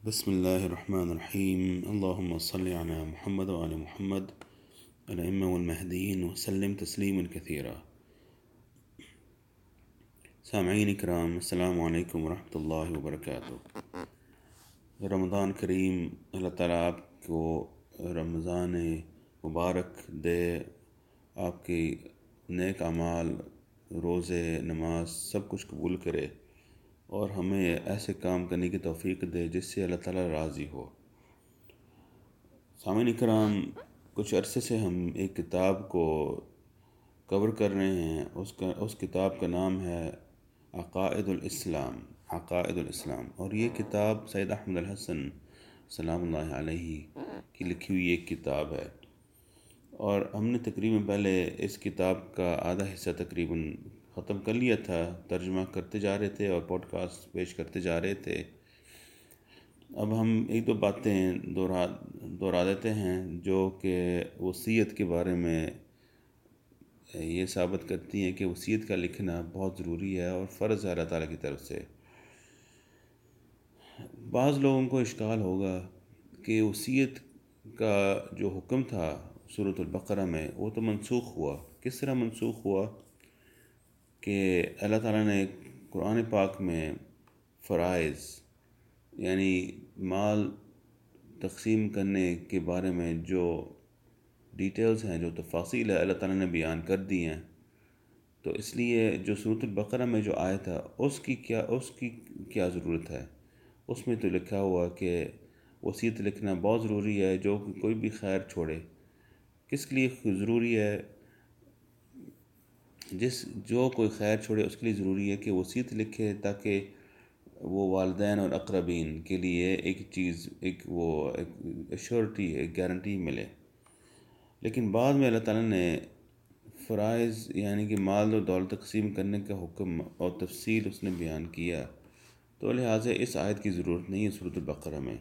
بسم الله الرحمن الرحيم. اللهم صل على محمد وعلى محمد الأئمة والمهديين وسلم تسليما كثيرا. سامعین اکرام، السلام علیکم ورحمۃ اللہ وبرکاتہ۔ رمضان کریم، اللہ تعالیٰ آپ کو رمضان مبارک دے، آپ کی نیک اعمال، روزے، نماز سب کچھ قبول کرے اور ہمیں ایسے کام کرنے کی توفیق دے جس سے اللہ تعالیٰ راضی ہو۔ سامعین اکرام، کچھ عرصے سے ہم ایک کتاب کو کور کر رہے ہیں، اس کتاب کا نام ہے عقائد الاسلام، اور یہ کتاب سید احمد الحسن سلام اللہ علیہ کی لکھی ہوئی ایک کتاب ہے، اور ہم نے تقریباً پہلے اس کتاب کا آدھا حصہ تقریباً ختم کر لیا تھا، ترجمہ کرتے جا رہے تھے اور پوڈ کاسٹ پیش کرتے جا رہے تھے۔ اب ہم ایک دو باتیں دہرا دیتے ہیں جو کہ وصیت کے بارے میں یہ ثابت کرتی ہیں کہ وصیت کا لکھنا بہت ضروری ہے اور فرض ہے اللہ تعالیٰ کی طرف سے۔ بعض لوگوں کو اشکال ہوگا کہ وصیت کا جو حکم تھا سورۃ البقرہ میں وہ تو منسوخ ہوا۔ کس طرح منسوخ ہوا کہ اللہ تعالیٰ نے قرآن پاک میں فرائض یعنی مال تقسیم کرنے کے بارے میں جو ڈیٹیلز ہیں، جو تفاصیل ہے، اللہ تعالیٰ نے بیان کر دی ہیں، تو اس لیے جو سورۃ البقرہ میں جو آیت ہے اس کی کیا ضرورت ہے؟ اس میں تو لکھا ہوا کہ وصیت لکھنا بہت ضروری ہے، جو کوئی بھی خیر چھوڑے۔ کس کے لیے ضروری ہے؟ جو کوئی خیر چھوڑے اس کے لیے ضروری ہے کہ وصیت لکھے، تاکہ وہ والدین اور اقربین کے لیے ایک ایشورٹی، ایک گارنٹی ملے۔ لیکن بعد میں اللہ تعالیٰ نے فرائض یعنی کہ مال و دولت تقسیم کرنے کا حکم اور تفصیل اس نے بیان کیا، تو لہٰذا اس آیت کی ضرورت نہیں ہے سورۃ البقرہ میں۔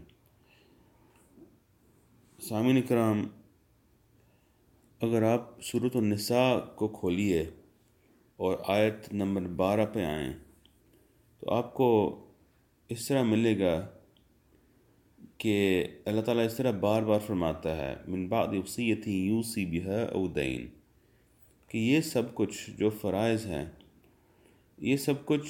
سامعین کرام، اگر آپ سورۃ النساء کو کھولیے اور آیت نمبر 12 پہ آئیں تو آپ کو اس طرح ملے گا کہ اللہ تعالیٰ اس طرح بار بار فرماتا ہے من بعد وصیۃ یوصی بہا او دین، کہ یہ سب کچھ جو فرائض ہیں، یہ سب کچھ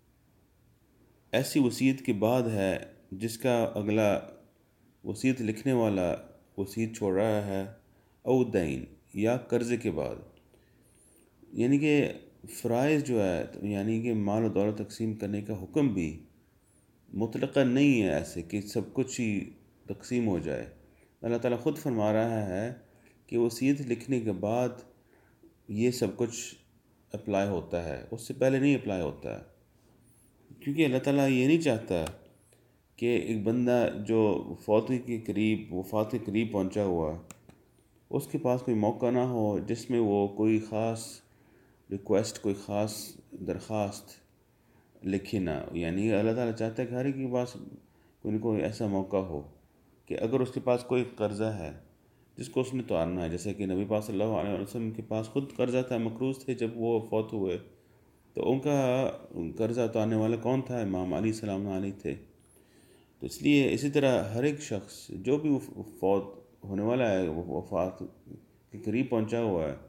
ایسی وصیت کے بعد ہے جس کا اگلا وصیت لکھنے والا وصیت چھوڑ رہا ہے، او دین یا قرضے کے بعد۔ یعنی کہ فرائض جو ہے، یعنی کہ مال و دولت تقسیم کرنے کا حکم بھی مطلقاً نہیں ہے ایسے کہ سب کچھ ہی تقسیم ہو جائے۔ اللہ تعالیٰ خود فرما رہا ہے کہ وصیت لکھنے کے بعد یہ سب کچھ اپلائی ہوتا ہے، اس سے پہلے نہیں اپلائی ہوتا ہے، کیونکہ اللہ تعالیٰ یہ نہیں چاہتا کہ ایک بندہ جو وفات کے قریب پہنچا ہوا، اس کے پاس کوئی موقع نہ ہو جس میں وہ کوئی خاص ریکویسٹ، کوئی خاص درخواست لکھے نہ۔ یعنی اللہ تعالیٰ چاہتا ہے کہ ہر ایک کے پاس کوئی نہ کوئی ایسا موقع ہو کہ اگر اس کے پاس کوئی قرضہ ہے جس کو اس نے اتارنا ہے، جیسے کہ نبی پاک صلی اللہ علیہ وسلم کے پاس خود قرضہ تھا، مقروض تھے جب وہ فوت ہوئے، تو ان کا قرضہ اتارنے والا کون تھا؟ امام علی سلام اللہ علیہ تھے۔ تو اس لیے اسی طرح ہر ایک شخص جو بھی فوت ہونے والا ہے، وفات کے قریب پہنچا ہوا ہے،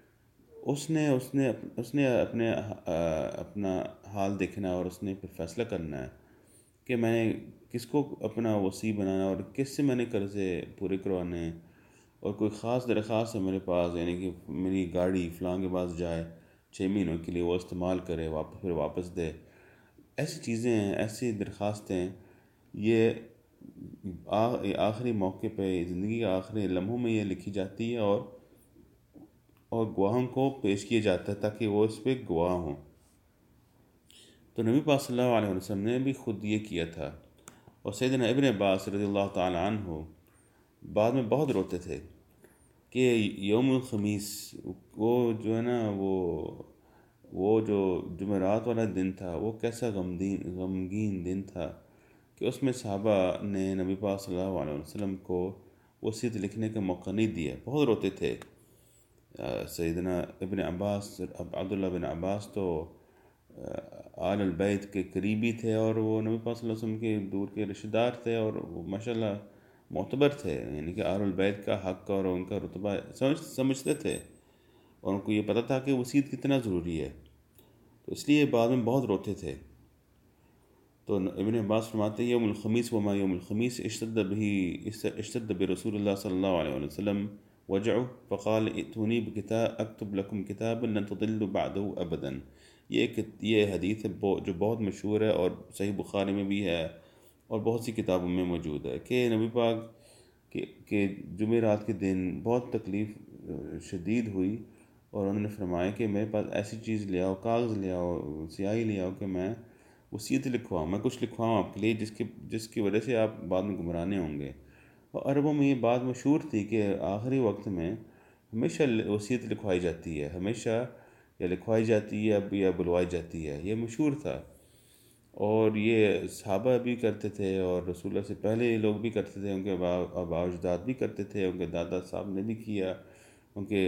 اس نے اپنا حال دیکھنا اور اس نے پھر فیصلہ کرنا ہے کہ میں نے کس کو اپنا وصی بنانا اور کس سے میں نے قرضے پورے کروانے ہیں، اور کوئی خاص درخواست ہے میرے پاس، یعنی کہ میری گاڑی فلاں کے پاس جائے 6 مہینوں کے لیے، وہ استعمال کرے، پھر واپس دے۔ ایسی چیزیں ہیں، ایسی درخواستیں، یہ آخری موقع پہ، زندگی کے آخری لمحوں میں یہ لکھی جاتی ہے اور گواہوں کو پیش کیا جاتا ہے تاکہ وہ اس پہ گواہ ہوں۔ تو نبی پاک صلی اللہ علیہ وسلم نے بھی خود یہ کیا تھا، اور سیدنا ابن عباس رضی اللہ تعالی عنہ بعد میں بہت روتے تھے کہ یوم الخمیس، وہ جو ہے نا، وہ جو جمعرات والا دن تھا، وہ کیسا غمگین دن تھا کہ اس میں صحابہ نے نبی پاک صلی اللہ علیہ وسلم کو وصیت لکھنے کا موقع نہیں دیا، بہت روتے تھے۔ سیدنا ابن عباس، عبداللہ بن عباس تو آل البیت کے قریبی تھے، اور وہ نبی پاک صلی اللہ علیہ وسلم کے دور کے رشتہ دار تھے، اور وہ ماشاءاللہ معتبر تھے، یعنی کہ آل البیت کا حق اور ان کا رتبہ سمجھتے تھے، اور ان کو یہ پتہ تھا کہ وصیت کتنا ضروری ہے، تو اس لیے بعد میں بہت روتے تھے۔ تو ابن عباس فرماتے ہیں یوم الخمیس وما یوم الخمیس اشتد برسول اللہ صلی اللہ علیہ وسلم وجعه فقال ائتونی بکتاب اکتب لکم کتابا لن تضلوا بعدہ ابدا۔ یہ حدیث ہے جو بہت مشہور ہے، اور صحیح بخاری میں بھی ہے، اور بہت سی کتابوں میں موجود ہے، کہ نبی پاک کہ جمعرات کے دن بہت تکلیف شدید ہوئی، اور انہوں نے فرمایا کہ میرے پاس ایسی چیز لے آؤ، کاغذ لے آؤ، سیاہی لے آؤ، کہ میں وصیت لکھواؤں، میں کچھ لکھواؤں آپ کے لیے جس کی وجہ سے آپ بعد میں گمرانے ہوں گے۔ اور عربوں میں یہ بات مشہور تھی کہ آخری وقت میں ہمیشہ وصیت لکھوائی جاتی ہے، ہمیشہ یا لکھوائی جاتی ہے یا بلوائی جاتی ہے، یہ مشہور تھا، اور یہ صحابہ بھی کرتے تھے، اور رسول اللہ سے پہلے لوگ بھی کرتے تھے، ان کے آباء و اجداد بھی کرتے تھے، ان کے دادا صاحب نے بھی کیا، ان کے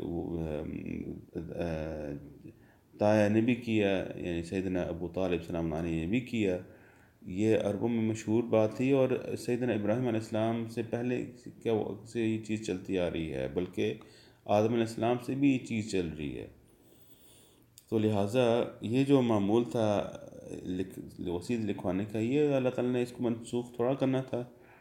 تایا نے بھی کیا، یعنی سیدنا ابو طالب سلام اللہ علیہ نے بھی کیا۔ یہ عربوں میں مشہور بات تھی، اور سیدنا ابراہیم علیہ السلام سے پہلے سے یہ چیز چلتی آ رہی ہے، بلکہ آدم علیہ السلام سے بھی یہ چیز چل رہی ہے۔ تو لہٰذا یہ جو معمول تھا وصیت لکھوانے کا، یہ اللہ تعالیٰ نے اس کو منسوخ تھوڑا کرنا تھا۔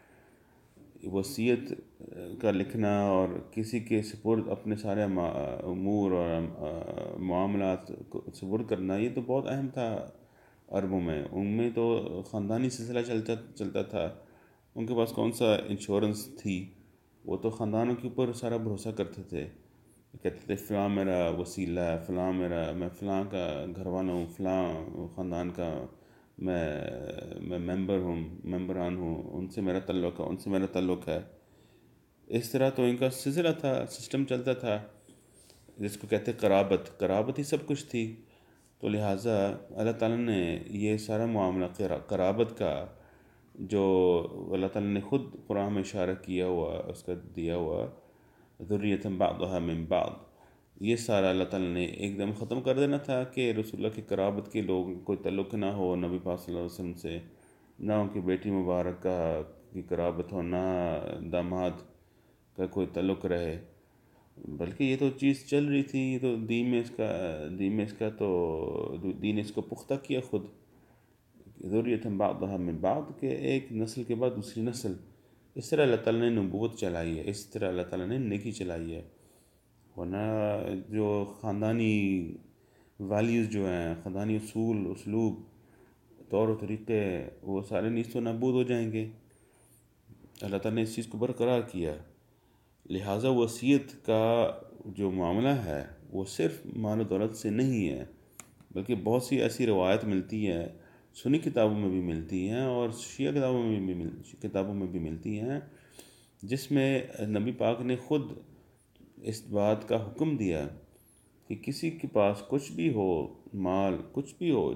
وصیت کا لکھنا اور کسی کے سپرد اپنے سارے امور اور معاملات کو سپرد کرنا، یہ تو بہت اہم تھا عربوں میں۔ ان میں تو خاندانی سلسلہ چلتا تھا، ان کے پاس کون سا انشورنس تھی، وہ تو خاندانوں کے اوپر سارا بھروسہ کرتے تھے، کہتے تھے فلاں میرا وسیلہ ہے، فلاں میں فلاں کا گھر والا ہوں، فلاں خاندان کا میں ممبران ہوں، ان سے میرا تعلق ہے، ان سے میرا تعلق ہے۔ اس طرح تو ان کا سلسلہ تھا، سسٹم چلتا تھا، جس کو کہتے قرابت ہی سب کچھ تھی۔ تو لہٰذا اللہ تعالیٰ نے یہ سارا معاملہ قرابت کا، جو اللہ تعالیٰ نے خود قرآن میں اشارہ کیا ہوا، اس کا دیا ہوا ذریۃ بعضھا من بعض، یہ سارا اللہ تعالیٰ نے ایک دم ختم کر دینا تھا، کہ رسول اللہ کی قرابت کے لوگوں کوئی تعلق نہ ہو نبی پاک صلی اللہ علیہ وسلم سے، نہ ان کی بیٹی مبارک کی قرابت ہو، نہ داماد کا کوئی تعلق رہے، بلکہ یہ تو چیز چل رہی تھی، یہ تو دین نے اس کو پختہ کیا خود، ذریۃ بعضھا من بعض، کہ ایک نسل کے بعد دوسری نسل، اس طرح اللہ تعالیٰ نے نبوت چلائی ہے، اس طرح اللہ تعالیٰ نے نیکی چلائی ہے۔ ورنہ جو خاندانی ویلیوز جو ہیں، خاندانی اصول، اسلوب، طور و طریقے، وہ سارے نیست و نابود ہو جائیں گے۔ اللہ تعالیٰ نے اس چیز کو برقرار کیا، لہٰذا وصیت کا جو معاملہ ہے وہ صرف مال و دولت سے نہیں ہے، بلکہ بہت سی ایسی روایت ملتی ہے، سنی کتابوں میں بھی ملتی ہیں، اور شیعہ کتابوں میں بھی ملتی ہیں، جس میں نبی پاک نے خود اس بات کا حکم دیا کہ کسی کے پاس کچھ بھی ہو، مال کچھ بھی ہو،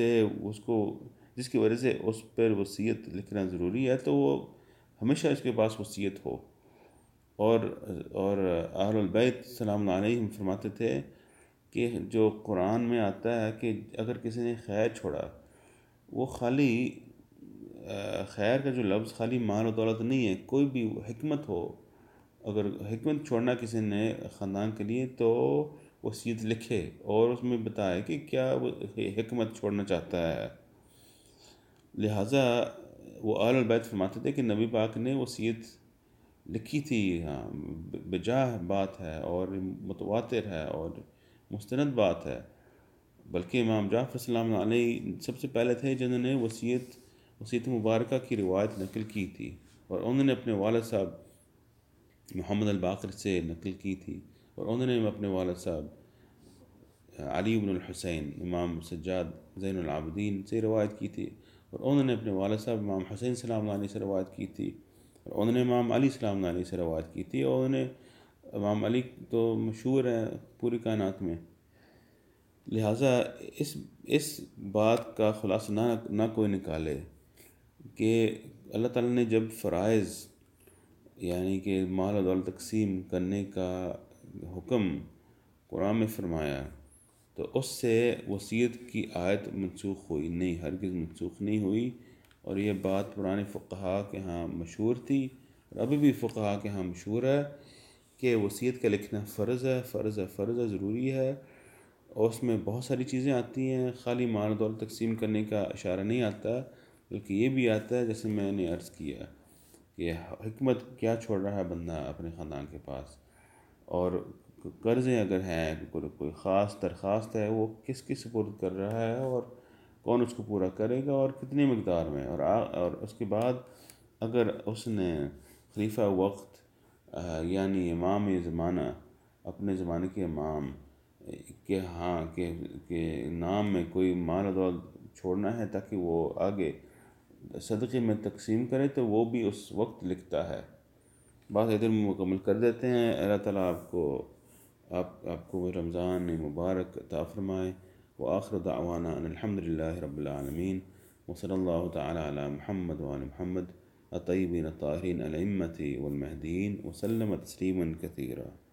جس کی وجہ سے اس پر وصیت لکھنا ضروری ہے، تو وہ ہمیشہ اس کے پاس وصیت ہو۔ اور اہل البیت سلام اللہ علیہم فرماتے تھے کہ جو قرآن میں آتا ہے کہ اگر کسی نے خیر چھوڑا، وہ خالی خیر کا جو لفظ خالی مال و دولت نہیں ہے، کوئی بھی حکمت ہو، اگر حکمت چھوڑنا کسی نے خاندان کے لیے، تو وصیت لکھے اور اس میں بتائے کہ کیا وہ حکمت چھوڑنا چاہتا ہے۔ لہٰذا وہ اہل البیت فرماتے تھے کہ نبی پاک نے وصیت لکھی تھی، ہاں، بجاہ بات ہے، اور متواتر ہے، اور مستند بات ہے، بلکہ امام جعفر سلام اللہ علیہ سب سے پہلے تھے جنہوں نے وصیت مبارکہ کی روایت نقل کی تھی، اور انہوں نے اپنے والد صاحب محمد الباقر سے نقل کی تھی، اور انہوں نے اپنے والد صاحب علی بن الحسین امام سجاد زین العابدین سے روایت کی تھی، اور انہوں نے اپنے والد صاحب امام حسین سلام اللہ علیہ سے روایت کی تھی، اور انہوں نے امام علی سلام اللہ علیہ سے روایت کی تھی، اور انہوں نے امام علی تو مشہور ہیں پوری کائنات میں۔ لہٰذا اس بات کا خلاصہ نہ کوئی نکالے کہ اللہ تعالیٰ نے جب فرائض، یعنی کہ مال و دولت تقسیم کرنے کا حکم قرآن میں فرمایا، تو اس سے وصیت کی آیت منسوخ ہوئی نہیں، ہرگز منسوخ نہیں ہوئی، اور یہ بات پرانے فقہا کے ہاں مشہور تھی اور ابھی بھی فقہا کے ہاں مشہور ہے کہ وصیت کا لکھنا فرض ہے، فرض ہے، فرض ہے، ضروری ہے، اور اس میں بہت ساری چیزیں آتی ہیں، خالی مال و دولت تقسیم کرنے کا اشارہ نہیں آتا، بلکہ یہ بھی آتا ہے جیسے میں نے عرض کیا کہ حکمت کیا چھوڑ رہا ہے بندہ اپنے خاندان کے پاس، اور قرضیں اگر ہیں، کوئی خاص درخواست ہے، وہ کس کی سپرد کر رہا ہے اور کون اس کو پورا کرے گا اور کتنی مقدار میں، اور اس کے بعد اگر اس نے خلیفہ وقت یعنی امام زمانہ، اپنے زمانے کے امام کہ ہاں کہ نام میں کوئی مال و دولت چھوڑنا ہے تاکہ وہ آگے صدقے میں تقسیم کرے، تو وہ بھی اس وقت لکھتا ہے۔ بات ادھر مکمل کر دیتے ہیں۔ اللہ تعالیٰ آپ کو رمضان مبارک عطا فرمائے۔ وآخر دعوانا ان الحمد للہ رب العالمین، وصلی اللہ تعالی علی محمد وعلی محمد الطیبین الطاہرین الائمة والمہدیین وسلم تسلیما کثیرا۔